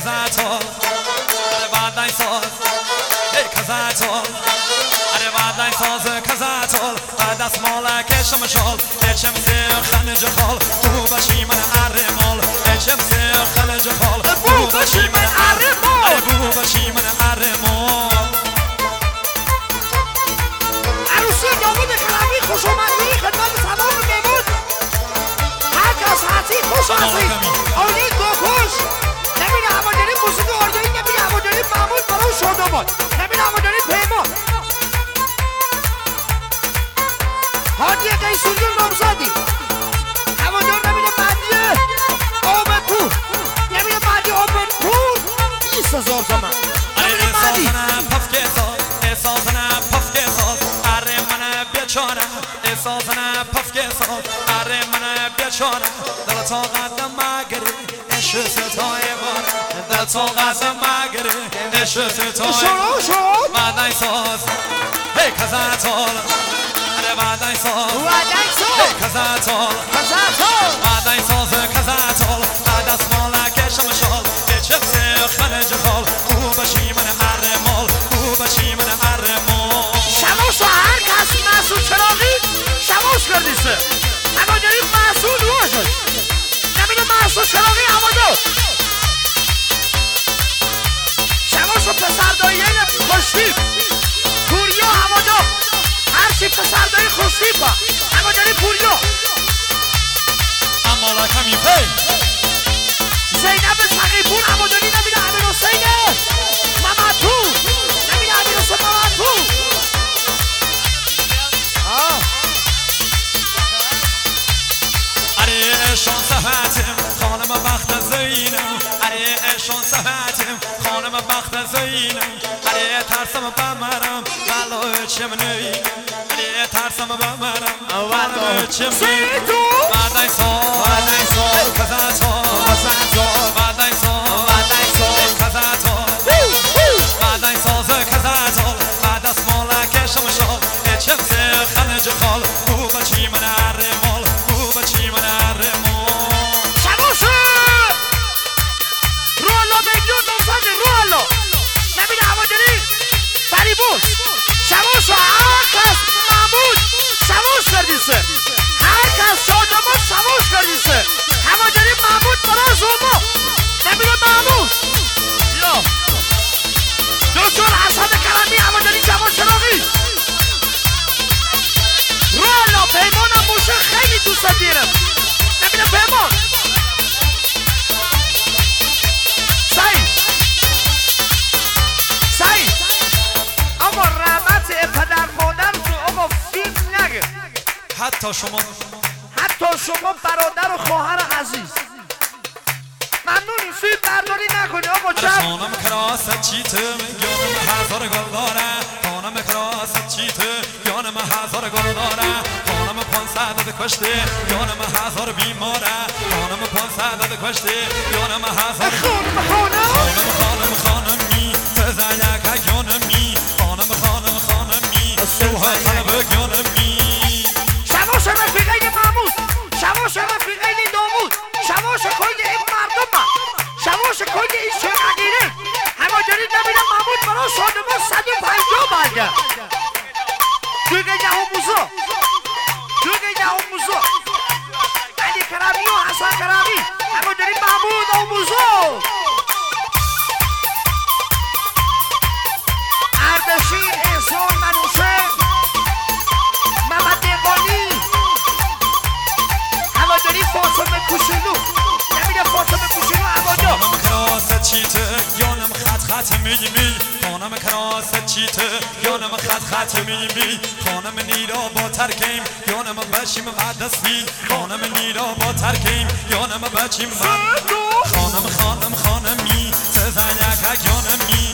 کزاتول بعدای ساز کزاتول بعدای ساز کزاتول بعد از مالک شمشال اچم خلج خال تو باشی من ارمال اچم خلج خال تو باشی من ارمال بو باشی من ارمال عروسی داوود کلامی خوش اومدی خدمت تمام مهمون هر کس هستی خوش هستی اونی دوکوش نمیره همانجانی موسیقی اردویی نمیره همانجانی محمود برای شادمان نمیره همانجانی پیمان حاجی قیسوریون نامزادی همانجان نمیره بعدیه آمد پور نمیره بعدی آمد پور 20,000 تومن نمیره بعدی احساسنا پفکه ساز اره من بیچاره دل تا قدم مگری عشق ستای بار دل تا قدم مگری عشق ستای بعدای ساز هی کزاتول بعدای ساز هی کزاتول بعدای ساز کزاتول بعد از مالک شمشال چه خلج خال او باشی من ارمال او باشی من ارمال شماش هر کس مسعود چراغی شماش کردیسه اما داریم مسعود رو شد نمیده مسعود چراغی اما دو شماش و پسردایی خوشتیب پوریا اما دو هرچی پسردایی خوشتیب با اما داریم پوریا اما لکمی پی زینب سقیپور اما داری نمیده امیر حسین محمدپور نمیده امیر حسین محمدپور اشان صحتم خانم بخت زینم اشان صحتم خانم بخت زینم ترسم بمرم ولو چم نیم ترسم بمرم ولو چم نیم بعدای سال کزاتول بعدای سال کزاتول بعدای ساز کزاتول بعد از مالک شمشال چم خلج خال او بچی من ارمال او بچی من ارمال رولا میلیون نوزده رولا نمیده هواداری فریبون شماشو هر کس محمود شماش کردیسه هر کس شادمان شماش کردیسه هواداری محمود برای زوما نمیده محمود یا دکتر حسن کلامی هواداری جواد چراغی رولا پیمانم موشه خیلی دوست دیرم نمیده پیمان سعید اما رحمت پدر مادر تو آقا فیلم نگه حتی شما برادر و خواهر عزیز ممنونی فیلم برداری نکنی آقا چند خانم کراست چیتم گانم هزار گل داره خانم کراست چیتم گانم هزار گل داره خانم 500 کشته گانم هزار بیماره خانم 500 کشته گانم هزار خانمی تزایک گانمی خانمی سوها قلب گانمی شماش رفیقین محمود شماش رفیقین داوود شماش کل این مردم شماش کل این شرقیره همه جاری نمیده محمود برای شادمان 150 برگرد توی جهان موزا علی کرامی و حسن کرامی همه جاری محمود و موزا اردشیر احسان منوشه محمد دیوانی هواداری فاطمه کوچولو نمیده فاطمه کوچولو هوادار خانم کراست چیته گانم خط میمی خانم کراست چیته گانم خط میمی خانم نیرا با ترکیم گانم بچیم بعد از فیل خانم نیرا با ترکیم گانم بچیم خانمی تزایک گانمی